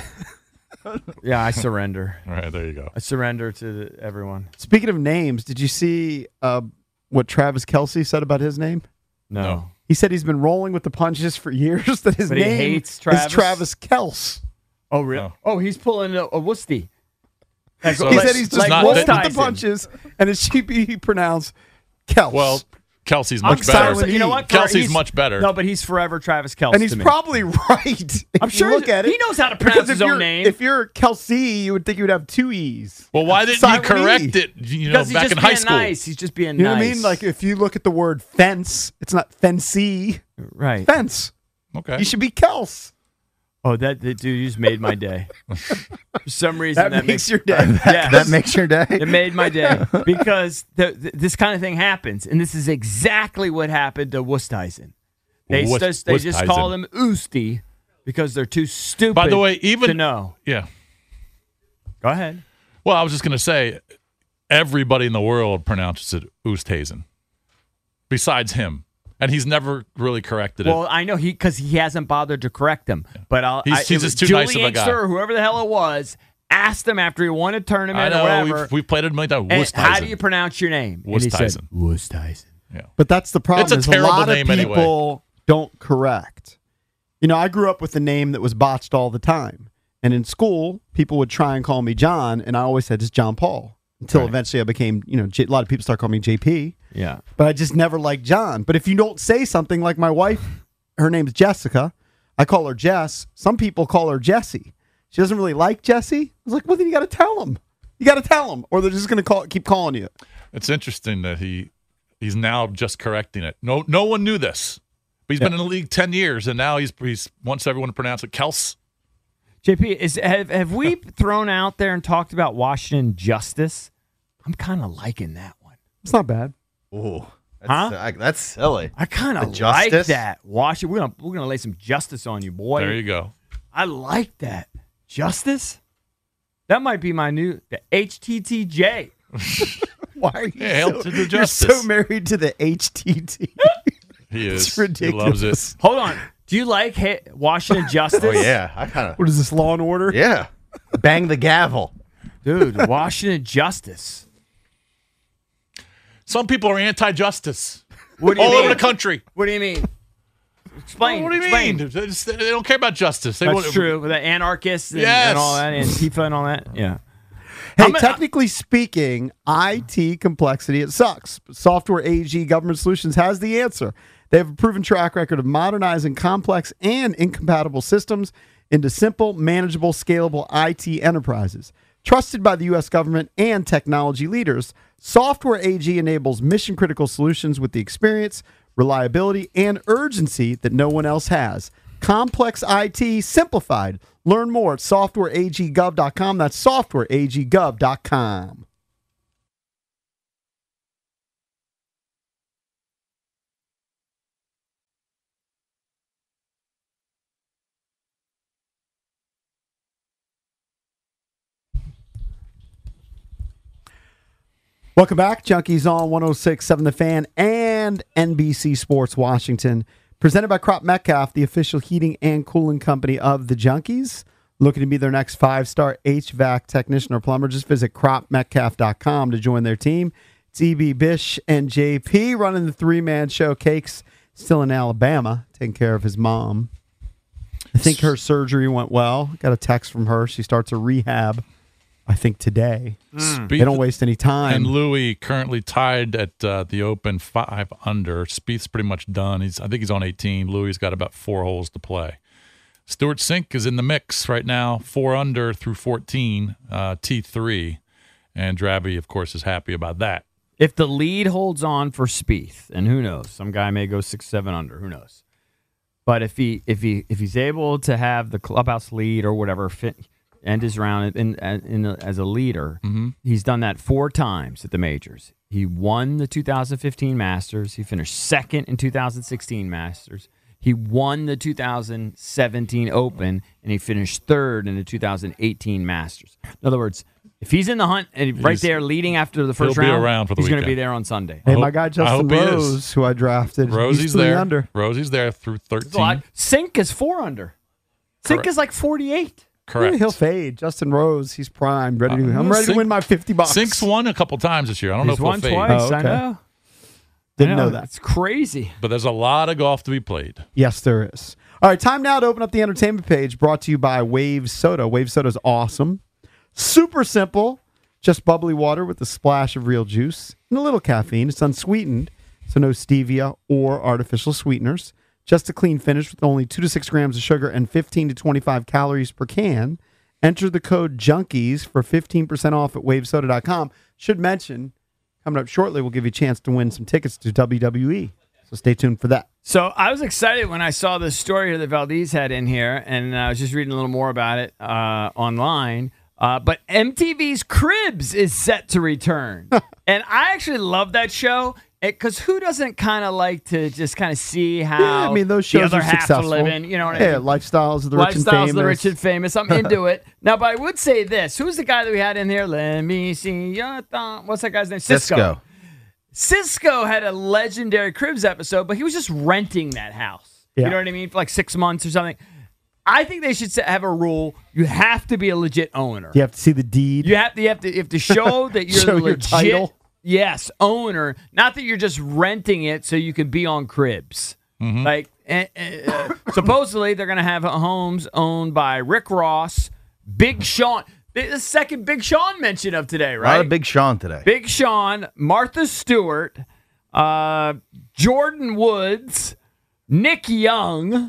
Yeah, I surrender. All right, there you go. I surrender to everyone. Speaking of names, did you see what Travis Kelce said about his name? No. He said he's been rolling with the punches for years, that his But he name hates Travis? is Travis Kels. Oh, really? Oh, he's pulling a Woosty. He said he's just rolling with the punches, and it should be pronounced Kels. Well, Kelsey's much better. You know what? Kelsey's much better. No, but he's forever Travis Kelce. And he's probably right. I'm sure look at it. He knows how to pronounce his own name. If you're Kelsey, you would think you would have two E's. Well, why didn't you correct it? Because back in high school. Nice. He's just being you nice. know what I mean? Like if you look at the word fence, it's not fencey. Right. Fence. Okay. You should be Kels. Oh, dude, you just made my day. For some reason, that makes your day. That makes your day. It made my day because this kind of thing happens, and this is exactly what happened to Woosteisen. They just call them Oosty because they're too stupid. By the way, even to know. Yeah. Go ahead. Well, I was just going to say, everybody in the world pronounces it Oosthuizen, besides him. And he's never really corrected it. Well, I know because he hasn't bothered to correct them. But he's just too Julie nice of a guy. or whoever the hell it was asked him after he won a tournament or whatever. We've played it a million times. How do you pronounce your name? Woosteisen. Woosteisen. Yeah. But that's the problem. It's a terrible lot name of people anyway. don't correct. I grew up with a name that was botched all the time. And in school, people would try and call me John, and I always said just John Paul. Until eventually I became, a lot of people start calling me JP. Yeah. But I just never liked John. But if you don't say something like my wife, her name's Jessica, I call her Jess. Some people call her Jessie. She doesn't really like Jessie. I was like, well, then you got to tell them. You got to tell them, or they're just going to keep calling you. It's interesting that he's now just correcting it. No one knew this. But he's been in the league 10 years, and now he's wants everyone to pronounce it Kels. JP, have we thrown out there and talked about Washington Justice? I'm kind of liking that one. It's not bad. Oh, that's silly. I kind of like that. Washington, we're gonna lay some justice on you, boy. There you go. I like that. Justice? That might be my new HTTJ. Why are you hail to the justice. You're so married to the HTT. He is. It's ridiculous. He loves it. Hold on. Do you like Washington Justice? Oh, yeah. I kind of. What is this, Law and Order? Yeah. Bang the gavel. Dude, Washington Justice. Some people are anti-justice. What do you all mean? over the country. What do you mean? Explain. What do you mean? They don't care about justice. That's true. With the anarchists and all that, Antifa and all that. Yeah. Hey, technically speaking, IT complexity, it sucks. Software AG Government Solutions has the answer. They have a proven track record of modernizing complex and incompatible systems into simple, manageable, scalable IT enterprises. Trusted by the U.S. government and technology leaders, Software AG enables mission-critical solutions with the experience, reliability, and urgency that no one else has. Complex IT simplified. Learn more at softwareaggov.com. That's softwareaggov.com. Welcome back. Junkies on 106.7 The Fan and NBC Sports Washington. Presented by Crop Metcalf, the official heating and cooling company of the Junkies. Looking to be their next 5-star HVAC technician or plumber? Just visit cropmetcalf.com to join their team. It's E.B. Bish and JP running the three-man show. Cake's still in Alabama, taking care of his mom. I think her surgery went well. Got a text from her. She starts a rehab, I think, today. They don't waste any time. And Louis currently tied at the Open 5 under. Spieth's pretty much done. I think he's on 18. Louis got about 4 holes to play. Stuart Sink is in the mix right now, 4 under through 14, T3. And Drabby, of course, is happy about that. If the lead holds on for Spieth, and who knows, some guy may go 6-7 under, who knows. But if he's able to have the clubhouse lead or whatever end his round as a leader, he's done that 4 times at the majors. He won the 2015 Masters. He finished second in 2016 Masters. He won the 2017 Open, and he finished third in the 2018 Masters. In other words, if he's in the hunt and right there leading after the first round, around for the he's going to weekend. be there on Sunday. Hey, my guy Justin Rose, who I drafted, Rosie's he's 3 there. under. Rosie's there through 13. Sink is 4 under. Sink Correct. is like 48. Correct. He'll fade. Justin Rose, he's primed. I'm ready to win my $50. Sink's won a couple times this year. I don't know if he'll won fade. twice. Oh, okay. I know. Didn't know that. It's crazy. But there's a lot of golf to be played. Yes, there is. All right, time now to open up the entertainment page, brought to you by Wave Soda. Wave Soda is awesome. Super simple. Just bubbly water with a splash of real juice and a little caffeine. It's unsweetened, so no stevia or artificial sweeteners. Just a clean finish with only 2 to 6 grams of sugar and 15 to 25 calories per can. Enter the code JUNKIES for 15% off at wavesoda.com. Should mention, coming up shortly, we'll give you a chance to win some tickets to WWE. So stay tuned for that. So I was excited when I saw this story here that Valdez had in here, and I was just reading a little more about it online. But MTV's Cribs is set to return. And I actually love that show because who doesn't kind of like to just kind of see how those shows the other are half successful. are living? You know what I mean? Lifestyles of the rich and famous. Lifestyles of the rich and famous. I'm into it. Now, but I would say this. Who's the guy that we had in here? Let me see your thumb. What's that guy's name? Cisco. Cisco had a legendary Cribs episode, but he was just renting that house. Yeah. You know what I mean? For like 6 months or something. I think they should have a rule. You have to be a legit owner. You have to see the deed. You have to show that you're Show the your legit title. Yes, owner. Not that you're just renting it so you can be on Cribs. Like supposedly they're going to have homes owned by Rick Ross, Big Sean. The second Big Sean mention of today, right? A lot of Big Sean today. Big Sean, Martha Stewart, Jordan Woods, Nick Young.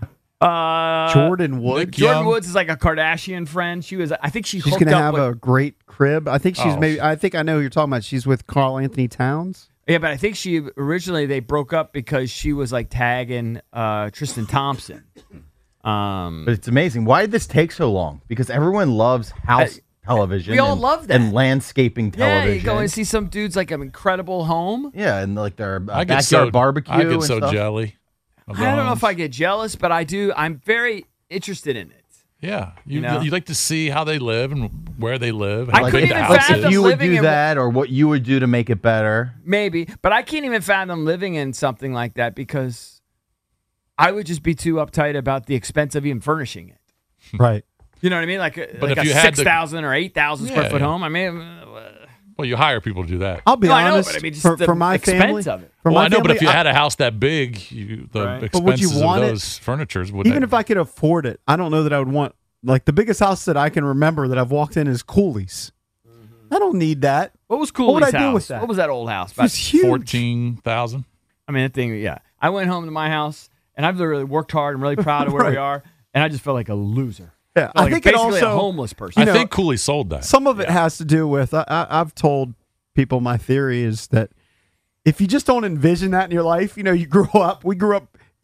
Jordan Woods. Jordan Woods is like a Kardashian friend. I think she's going to have a great crib. I think I think I know who you're talking about. She's with Karl Anthony Towns. Yeah, but I think they broke up because she was like tagging Tristan Thompson. But it's amazing. Why did this take so long? Because everyone loves house television. We all love that. And landscaping television. Yeah, you go and see some dudes like an incredible home. Yeah, and like their backyard barbecue. I get and so stuff. jelly. I don't know if I get jealous, but I do. I'm very interested in it. Yeah, you like to see how they live and where they live. I couldn't even fathom if you would living do in that, or what you would do to make it better. Maybe, but I can't even fathom living in something like that because I would just be too uptight about the expense of even furnishing it. Right. You know what I mean? Like if a you had 6,000 or 8,000 square foot home. I mean, well, you hire people to do that. I'll be No, I know, honest. but I mean, just for the my expense family, of it. for Well, my I know, but family, if you had a house that big, the Right. But would you expenses of want it? those furnitures would even if I could afford it, I don't know that I would want. Like the biggest house that I can remember that I've walked in is Cooley's. I don't need that. What was What Cooley's would I do house? with that? What was that old house? It was huge. 14,000. I mean, that thing, yeah. I went home to my house, and I've literally worked hard. I'm really proud of where we Right. are, and I just felt like a loser. Yeah, I think basically it also a homeless person. I think Cooley sold that. Some of it has to do with. I've told people my theory is that if you just don't envision that in your life, you grew up. We grew up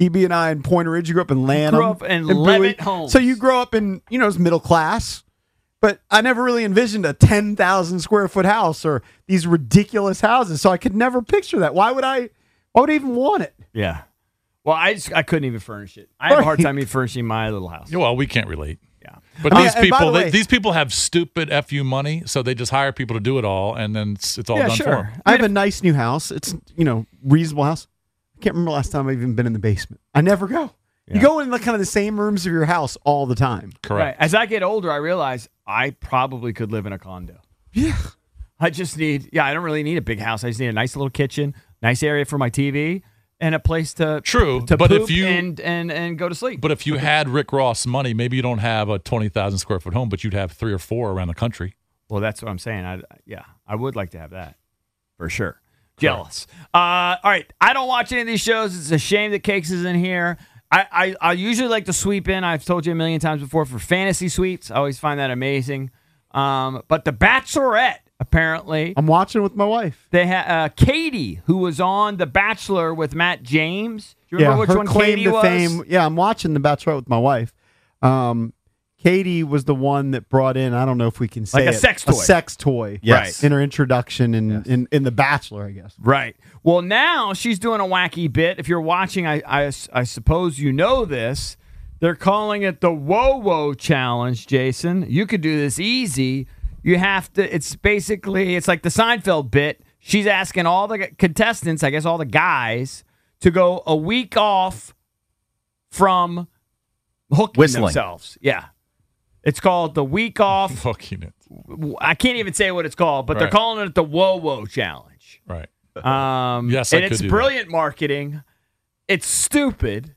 EB and I in Point Ridge. You grew up in Lanham. Grew up in and Levitt Bowie. Homes. So you grow up in, it's middle class. But I never really envisioned a 10,000 square foot house or these ridiculous houses. So I could never picture that. Why would I even want it? Yeah. Well, I couldn't even furnish it. I have a hard time even furnishing my little house. Well, we can't relate. Yeah. But these people have stupid FU money, so they just hire people to do it all, and then it's all done for them. I have a nice new house. It's, reasonable house. I can't remember last time I've even been in the basement. I never go. Yeah. You go in kind of the same rooms of your house all the time. Correct. Right. As I get older, I realize I probably could live in a condo. Yeah. I don't really need a big house. I just need a nice little kitchen, nice area for my TV, and a place to but poop if you and go to sleep. But if you had Rick Ross money, maybe you don't have a 20,000 square foot home, but you'd have 3 or 4 around the country. Well, that's what I'm saying. I would like to have that for sure. Jealous. All right, I don't watch any of these shows. It's a shame that Cakes is in here. I usually like to sweep in. I've told you a million times before for fantasy suites. I always find that amazing. But The Bachelorette. Apparently, I'm watching with my wife. They had Katie, who was on The Bachelor with Matt James. Do you remember which one Katie was? Fame. Yeah, I'm watching The Bachelor with my wife. Katie was the one that brought in, I don't know if we can say a sex toy. A sex toy. Yes. In her introduction in The Bachelor, I guess. Right. Well, now she's doing a wacky bit. If you're watching, I suppose you know this. They're calling it the Whoa Challenge, Jason. You could do this easy. You have to, it's like the Seinfeld bit. She's asking all the contestants, I guess all the guys, to go a week off from hooking themselves. Yeah. It's called the week off. Hooking it. I can't even say what it's called, but they're calling it the Whoa Challenge. Right. Yes, and it's brilliant marketing. It's stupid.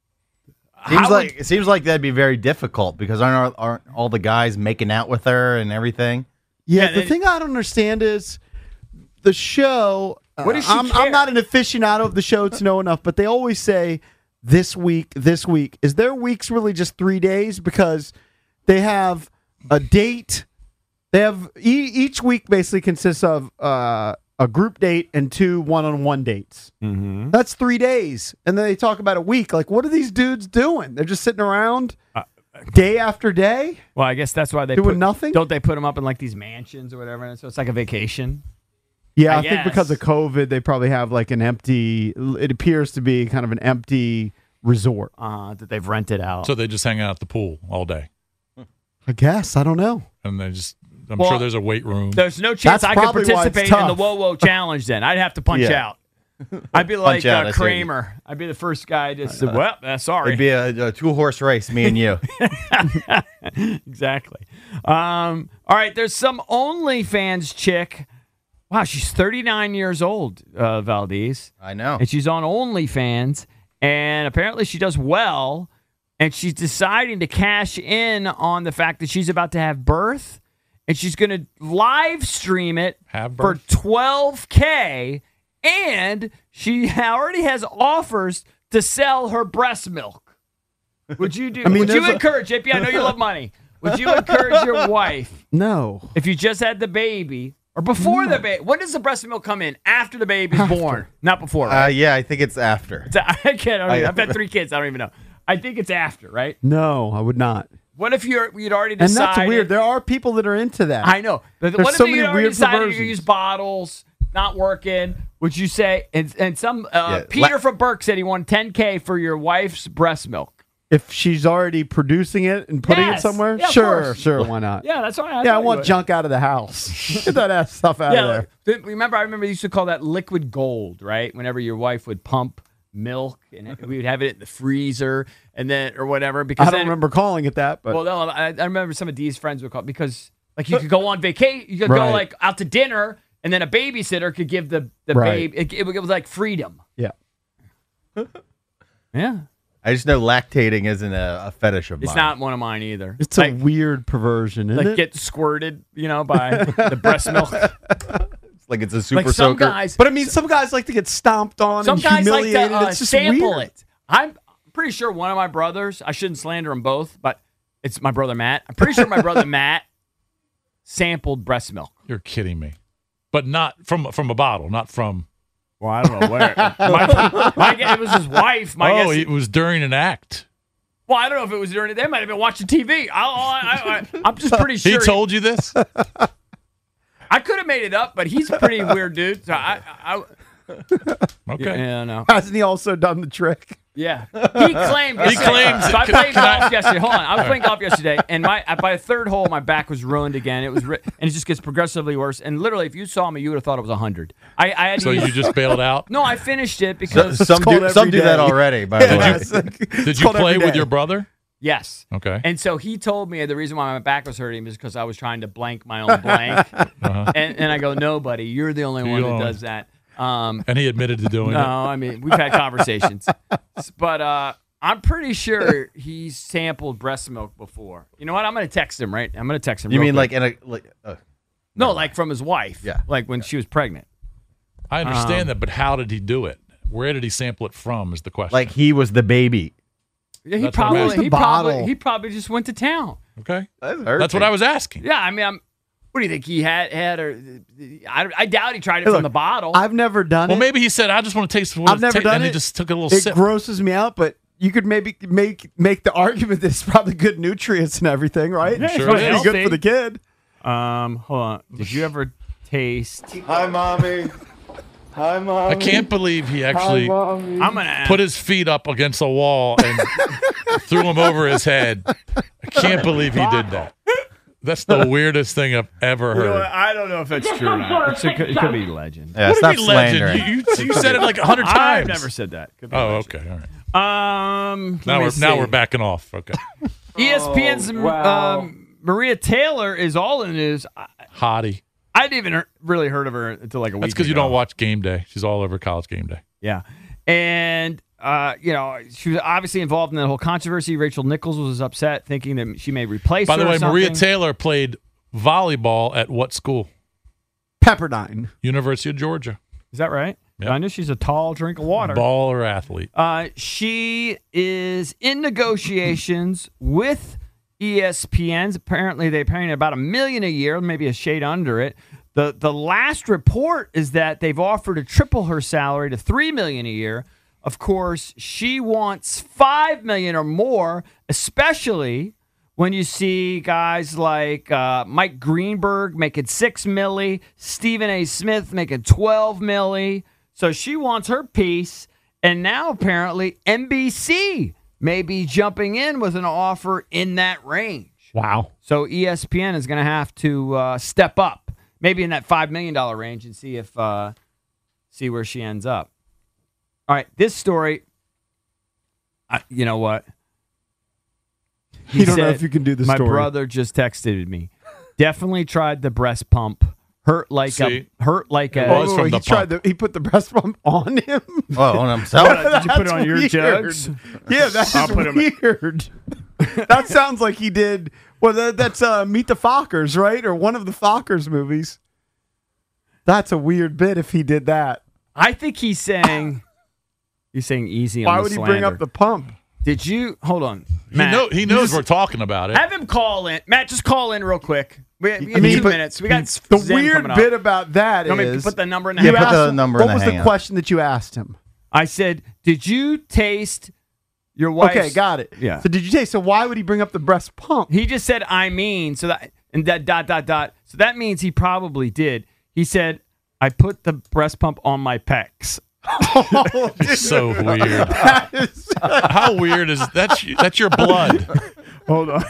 It seems like that'd be very difficult because aren't all the guys making out with her and everything? Yeah, the thing I don't understand is the show. What does she I'm not an aficionado of the show to know enough, but they always say this week. Is their weeks really just 3 days? Because they have a date. They have each week basically consists of a group date and 2 one-on-one dates. Mm-hmm. That's 3 days. And then they talk about a week. Like, what are these dudes doing? They're just sitting around day after day? Well, I guess that's why they doing nothing? Don't they put them up in like these mansions or whatever? And so it's like a vacation. Yeah, I think because of COVID, they probably have like it appears to be kind of an empty resort. That they've rented out. So they just hang out at the pool all day. I guess. I don't know. And they just... I'm sure there's a weight room. There's no chance I could participate in the Whoa Challenge then. I'd have to punch out. I'd be like Kramer. I'd be the first guy to say, sorry. It'd be a 2-horse race, me and you. Exactly. All right, there's some OnlyFans chick. Wow, she's 39 years old, Valdez. I know. And she's on OnlyFans, and apparently she does well, and she's deciding to cash in on the fact that she's about to have birth. And she's going to live stream it for $12K, and she already has offers to sell her breast milk. Would you do? Would you encourage, JP? I know you love money. Would you encourage your wife? No. If you just had the baby or before the baby? When does the breast milk come in? After the baby's born, not before. Right? Yeah, I think it's after. I've had 3 kids. I don't even know. I think it's after, right? No, I would not. What if you'd already decided? And that's weird. There are people that are into that. I know. But what if so you'd already decided you're going to use bottles, not working? Would you say, and some, Peter from Burke said he won $10K for your wife's breast milk. If she's already producing it and putting it somewhere? Yeah, sure, why not? Yeah, that's why I want junk out of the house. Get that stuff out of there. I remember they used to call that liquid gold, right? Whenever your wife would pump milk and we would have it in the freezer and then or whatever because I don't remember calling it that, but well, no, I remember some of Dee's friends would call it because like you could go on vacation, you could go like out to dinner, and then a babysitter could give the baby. It was like freedom. Yeah, yeah. I just know lactating isn't a fetish of mine. It's not one of mine either. It's a weird perversion, isn't it? Get squirted, by the breast milk. Like it's a super some soaker. Guys, but I mean, some guys like to get stomped on and humiliated. Some guys like to it's just sample weird. it. I'm pretty sure one of my brothers, I shouldn't slander them both, but it's my brother Matt. I'm pretty sure my brother Matt sampled breast milk. You're kidding me. But not from a bottle, not from... Well, I don't know where. It was his wife. It was during an act. Well, I don't know if it was during. They might have been watching TV. I'm just pretty sure. He told you this? I could have made it up, but he's a pretty weird dude. So Okay. Yeah, no. Hasn't he also done the trick? Yeah. He claimed. He claims. So I played golf yesterday. Hold on. I was playing golf yesterday, and by the third hole, my back was ruined again. It was, and it just gets progressively worse. And literally, if you saw me, you would have thought it was 100. I had. So you just bailed out? No, I finished it because some do that already. By the way, did you play with your brother? Yes. Okay. And so he told me the reason why my back was hurting is because I was trying to blank my own blank. And I go, no, buddy, you're the only one that does that. And he admitted to doing it. No, I mean, we've had conversations. But I'm pretty sure he's sampled breast milk before. You know what? I'm going to text him, right? I'm going to text him. You mean quick. no, like from his wife. Yeah. Like when she was pregnant. I understand that, but how did he do it? Where did he sample it from is the question. Like he was the baby. Yeah, he That's what I'm probably just went to town. Okay. That's what I was asking. Yeah, I mean, what do you think he had? Or I doubt he tried it from the bottle. I've never done it. Well, maybe he said, "I just want to taste what I've never done and it. he just took a little It sip. grosses me out, but you could maybe make the argument that it's probably good nutrients and everything, right? Yeah, Sure it's is. good for the kid. Hold on. Did you ever taste? Hi, mommy. Hi, mommy. I can't believe he actually I'm gonna put his feet up against a wall and threw them over his head. I can't believe he did that. That's the weirdest thing I've ever You know heard. what? I don't know if that's true or not. It could be legend. Yeah, What stop do you mean legend? slandering. You said it like 100 times. I've never said that. Could be Oh, legend. okay, all right. Let me Now see. we're backing off. Okay. ESPN's Maria Taylor is all in the news. Hottie. I didn't even really heard of her until like a week That's because you ago. don't watch Game Day. She's all over College Game Day. Yeah. And, she was obviously involved in that whole controversy. Rachel Nichols was upset, thinking that she may replace By her the way, or Maria something. Taylor played volleyball at what school? Pepperdine. University of Georgia. Is that right? Yep. I knew she's a tall drink of water. Baller athlete. She is in negotiations with ESPN's. Apparently, they're paying about $1 million a year, maybe a shade under it. The last report is that they've offered to triple her salary to $3 million a year. Of course, she wants $5 million or more, especially when you see guys like Mike Greenberg making $6 million, Stephen A. Smith making $12 million. So she wants her piece, and now apparently NBC may be jumping in with an offer in that range. Wow. So ESPN is going to have to step up, maybe in that $5 million range, and see where she ends up. All right, this story. You know what? You don't know if you can do the My story. brother just texted me. Definitely tried the breast pump. Hurt like See? He put the breast pump on him. Oh, on himself. Did you put it on your weird. jugs? Yeah, that's I'll put 'em in. weird. That sounds like he did. Well, that's Meet the Fockers, right? Or one of the Fockers movies. That's a weird bit if he did that. I think he's saying easy on Why the would he slander. bring up the pump? Did you hold on? Matt, He knows we're talking about it. have him call in. Matt, just call in real quick. We have 2 minutes. We got the Zen weird coming up. bit about that You want me is to put the number in the Yeah, hangout? put the number in What the was the hangout. question that you asked him? I said, did you taste your wife's... Okay, got it. Yeah. So did you taste? So why would he bring up the breast pump? He just said, so that, and that ... So that means he probably did. He said, I put the breast pump on my pecs. So weird. How weird is that? That's your blood. Hold on.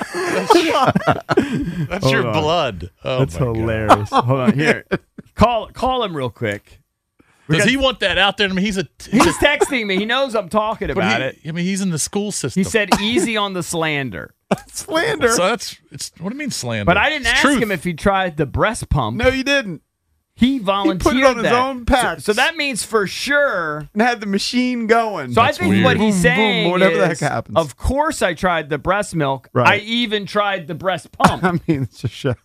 That's Hold your on. blood. Oh, That's my God. hilarious. Hold on, here. Call him real quick. Does he want that out there? I mean, he's texting me. He knows I'm talking about it. I mean, he's in the school system. He said easy on the slander. Slander. So it's what do you mean slander? But I didn't It's ask truth. him if he tried the breast pump. No, you didn't. He volunteered He put it on his that. own pecs. So that means for sure. And had the machine going. So I think what he's saying whatever the is, heck happens. of course I tried the breast milk. Right. I even tried the breast pump. I mean, it's a show.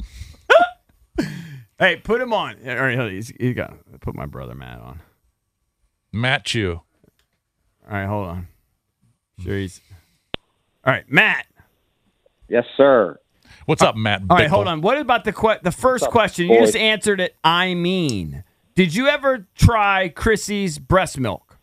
Hey, put him on. All right, he's got put my brother Matt on. Matt you. All right, hold on. Sure he's. All right, Matt. Yes, sir. What's up, Matt? All right, Bickle? hold on. What about the first question? You boys? just answered it. I mean, Did you ever try Chrissy's breast milk?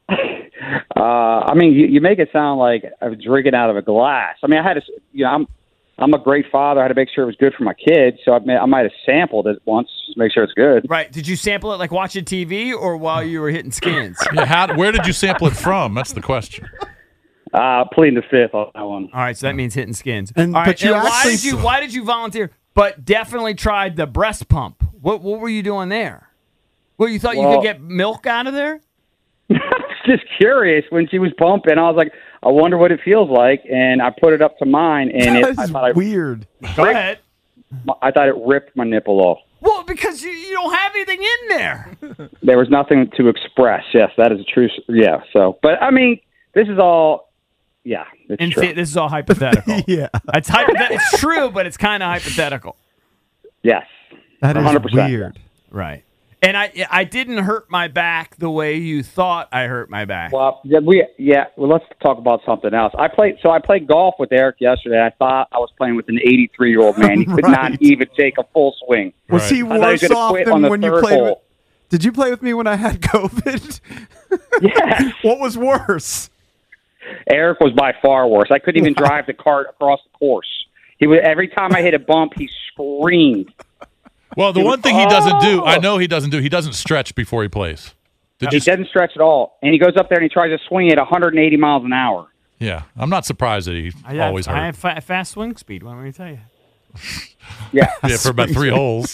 I mean, you make it sound like I was drinking out of a glass. I mean, I had to, I'm a great father. I had to make sure it was good for my kids, so I might have sampled it once to make sure it's good. Right. Did you sample it like watching TV or while you were hitting skins? Yeah. Where did you sample it from? That's the question. Pleading the fifth on that one. All right, so that means hitting skins. And, All right, but you and actually, why did you volunteer? But definitely tried the breast pump. What were you doing there? Well, you thought you could get milk out of there? Just curious when she was pumping. I was like, I wonder what it feels like, and I put it up to mine, and I thought weird. Go ahead. I thought it ripped my nipple off. Well, because you don't have anything in there. There was nothing to express. Yes, that is true. Yeah. So, but I mean, this is all. Yeah, it's true. This is all hypothetical. Yeah, it's hypothetical. It's true, but it's kind of hypothetical. Yes, that is 100%. weird. Right. And I didn't hurt my back the way you thought I hurt my back. Well, Well, let's talk about something else. I played golf with Eric yesterday. I thought I was playing with an 83-year-old man. He could not even take a full swing. Was he worse off than when you played? Did you play with me when I had COVID? Yeah. What was worse? Eric was by far worse. I couldn't even drive the cart across the course. Every time I hit a bump, he screamed. Well, the one thing he doesn't do, I know he doesn't stretch before he plays. He doesn't stretch at all. And he goes up there and he tries to swing at 180 miles an hour. Yeah. I'm not surprised that he always hurt. I have fast swing speed, what let me tell you. Yeah. Yeah, for about 3 holes.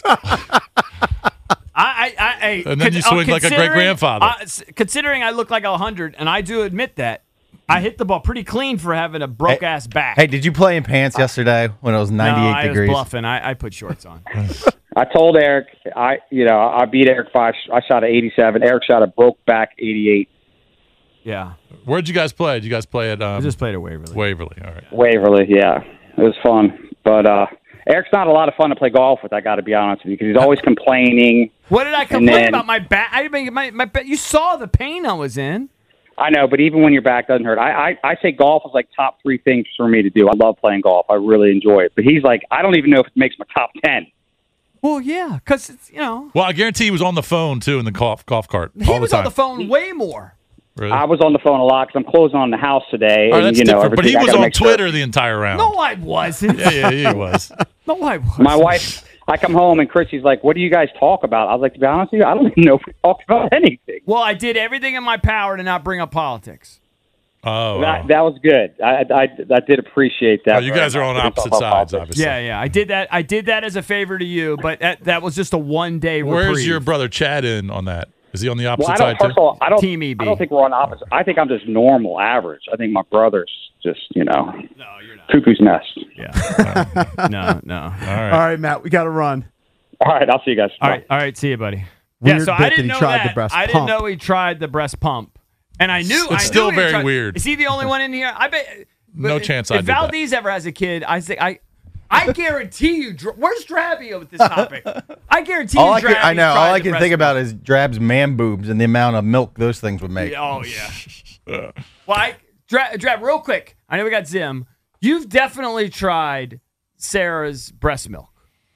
And then you swing like a great-grandfather. Considering I look like 100, and I do admit that, I hit the ball pretty clean for having a broke-ass back. Hey, did you play in pants yesterday when it was 98 degrees? I was bluffing. I put shorts on. I told Eric, I beat Eric 5. I shot at 87. Eric shot a broke back 88. Yeah. Where'd you guys play? Did you guys play at? I just played at Waverly. Waverly, all right. Waverly, yeah, it was fun. But Eric's not a lot of fun to play golf with. I got to be honest with you, because he's always complaining. What did I complain about? My back? I mean, my back. You saw the pain I was in. I know, but even when your back doesn't hurt, I say golf is like top 3 things for me to do. I love playing golf. I really enjoy it. But he's like, I don't even know if it makes my top 10. Well, yeah, because it's, Well, I guarantee he was on the phone, too, in the golf cart. He was on the phone way more. Really? I was on the phone a lot because I'm closing on the house today. Oh, that's different. But he was on Twitter the the entire round. No, I wasn't. Yeah, he was. No, I wasn't. My wife, I come home and Chrissy's like, what do you guys talk about? I was like, to be honest with you, I don't even know if we talked about anything. Well, I did everything in my power to not bring up politics. Oh, that was good. I did appreciate that. Oh, you guys are on opposite sides, obviously. Yeah. I did that as a favor to you, but that was just a one-day reprieve. Where's your brother Chad in on that? Is he on the opposite side too? Team EB. I don't think we're on opposite. I think I'm just normal, average. I think my brother's just, No, you're not. Cuckoo's nest. Yeah. No. All right. All right, Matt, we got to run. All right, I'll see you guys. All right, see you, buddy. Weird yeah, so bit I didn't that he know tried that. the breast I didn't pump. know he tried the breast pump. And I knew It's still he very tried. weird. Is he the only one in here? I bet. No chance I If did that. Valdez ever has a kid, I guarantee you. Where's Drabby with this topic? I guarantee you. All I can think about pump. is Drab's man boobs and the amount of milk those things would make. Oh yeah. Well, Drab, real quick. I know we got Zim. You've definitely tried Sarah's breast milk.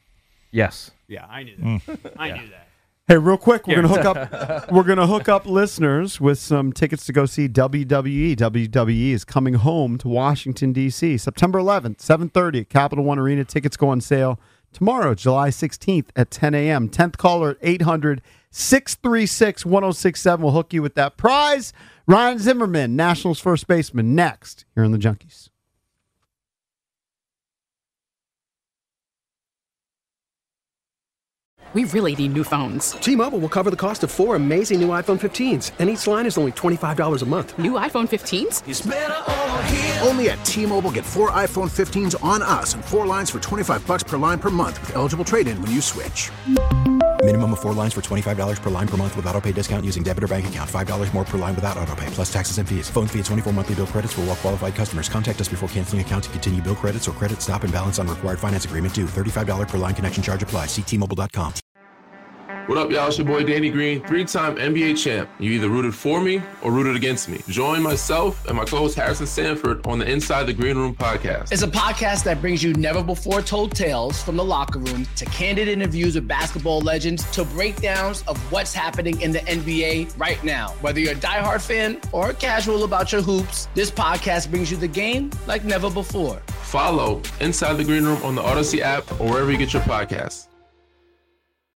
Yes. Yeah, I knew that. I knew that. Hey, real quick, we're gonna hook up. We're gonna hook up listeners with some tickets to go see WWE. WWE is coming home to Washington D.C. September 11th, 7:30 at Capital One Arena. Tickets go on sale tomorrow, July 16th at 10 a.m. 10th caller at 800-636-1067 will hook you with that prize. Ryan Zimmerman, Nationals first baseman, next here on the Junkies. We really need new phones. T-Mobile will cover the cost of 4 amazing new iPhone 15s, and each line is only $25 a month. New iPhone 15s? It's better over here. Only at T-Mobile, get 4 iPhone 15s on us and 4 lines for $25 per line per month with eligible trade-in when you switch. Minimum of 4 lines for $25 per line per month with autopay discount using debit or bank account. $5 more per line without autopay, plus taxes and fees. Phone fee at 24 monthly bill credits for well-qualified customers. Contact us before canceling account to continue bill credits or credit stop and balance on required finance agreement due. $35 per line connection charge applies. See T-Mobile.com. What up, y'all? It's your boy Danny Green, 3-time NBA champ. You either rooted for me or rooted against me. Join myself and my co-host Harrison Sanford on the Inside the Green Room podcast. It's a podcast that brings you never-before-told tales from the locker room to candid interviews with basketball legends to breakdowns of what's happening in the NBA right now. Whether you're a diehard fan or casual about your hoops, this podcast brings you the game like never before. Follow Inside the Green Room on the Odyssey app or wherever you get your podcasts.